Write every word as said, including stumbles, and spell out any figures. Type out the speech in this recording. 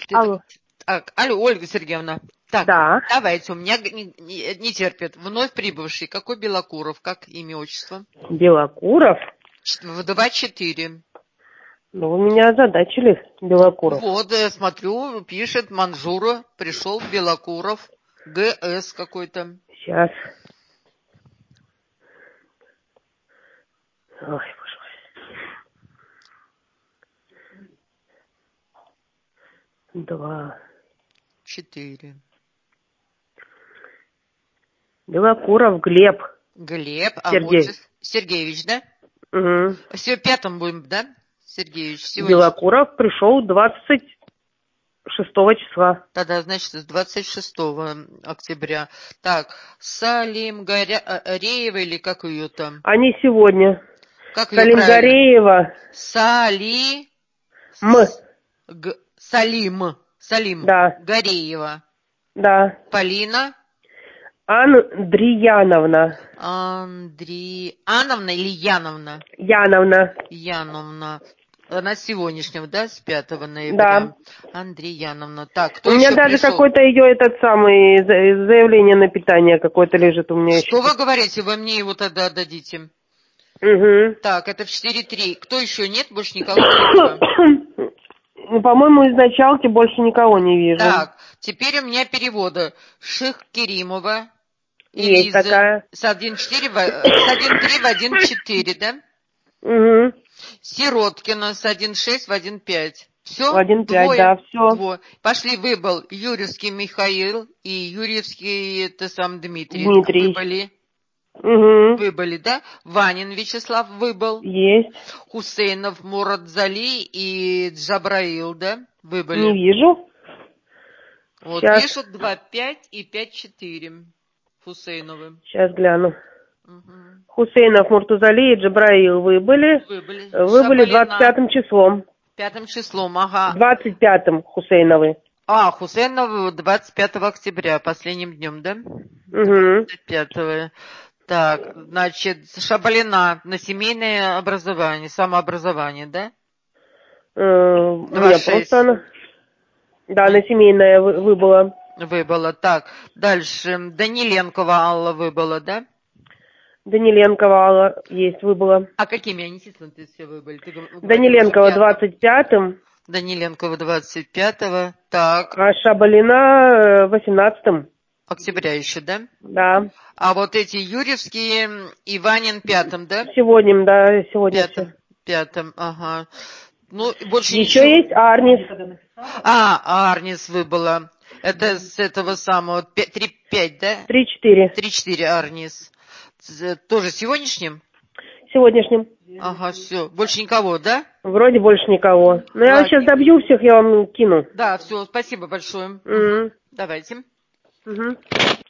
Алло. Так, алло, Ольга Сергеевна. Так, Да. давайте, у меня не, не, не терпит. Вновь прибывший. Какой Белокуров? Как имя, отчество? Белокуров? В два четыре. Ну, вы меня озадачили, Белокуров. Вот, я смотрю, пишет Манжура, пришел Белокуров, ГС какой-то. Сейчас. Ой, боже мой. Два. Четыре. Белокуров Глеб. Глеб, а Сергей. отчество? Сергеевич, да? Угу. Все, пятом будем, да, Сергеевич? Сегодня... Белокуров пришел двадцать шестого числа. Тогда, значит, с двадцать шестого октября. Так, Салим Гареева или как ее там? Они сегодня. Как ее Салим правильно? Гареева. Сали... М. Г... Салим. Салим. Да. Гареева. Да. Полина. Андрияновна. Андри... Ановна или Яновна? Яновна. Яновна. Она с сегодняшнего, да, с пятого ноября? Да. Андреяновна. Так, кто у меня еще даже пришел? какой-то ее этот самый заявление на питание какое-то лежит у меня. Что еще. вы говорите? Вы мне его тогда отдадите. Угу. Так, это в четыре три. Кто еще? Нет? Больше никого третьего? По-моему, из началки больше никого не вижу. Так, теперь у меня переводы. Ших Керимова. Есть Элиза. такая. С один четыре в один три в один четыре, да? Угу. Сироткина с один шесть в один пять. Все? В один пять, Двое? да, все. Двое. Пошли, выбыл Юрьевский Михаил и Юрьевский, это сам Дмитрий. Дмитрий. Выбыли. Угу. Выбыли, да? Ванин Вячеслав выбыл. Есть. Хусейнов Мурадзали и Джабраил, да? Выбыли. Не вижу. Вот Сейчас. пишут два пять и пять четыре. Хусейновы. Сейчас гляну. Угу. Хусейнов, Муртузали и Джабраил выбыли. Выбыли. Выбыли Шабалина. двадцать пятым числом. Пятым числом, ага. двадцать пятым Хусейновы. А, Хусейнов двадцать пятого октября, последним днем, да? Угу. двадцать пятого. Так, значит, Шабалина на семейное образование, самообразование, да? Э, у меня просто она... Да, А. на семейное вы, выбыла. Выбыла. Так, дальше. Даниленкова Алла выбыла, да? Даниленкова Алла есть, выбыла. А какими они числами все выбыли? Ты Даниленкова двадцать пятым. Даниленкова двадцать пятого. Так. А Шабалина восемнадцатым. Октября еще, да? Да. А вот эти Юрьевские Иванин пятым, да? Сегодня, да, сегодня. Пятым, пятым, ага. Ну, больше еще ничего. есть Арнис. А, Арнис выбыла. Это с этого самого три пять, да? три четыре. три четыре Арнис. Тоже сегодняшним? Сегодняшним. Ага, все. Больше никого, да? Вроде больше никого. Ну, я сейчас добью всех, я вам кину. Да, все, спасибо большое. Угу. Давайте. Угу.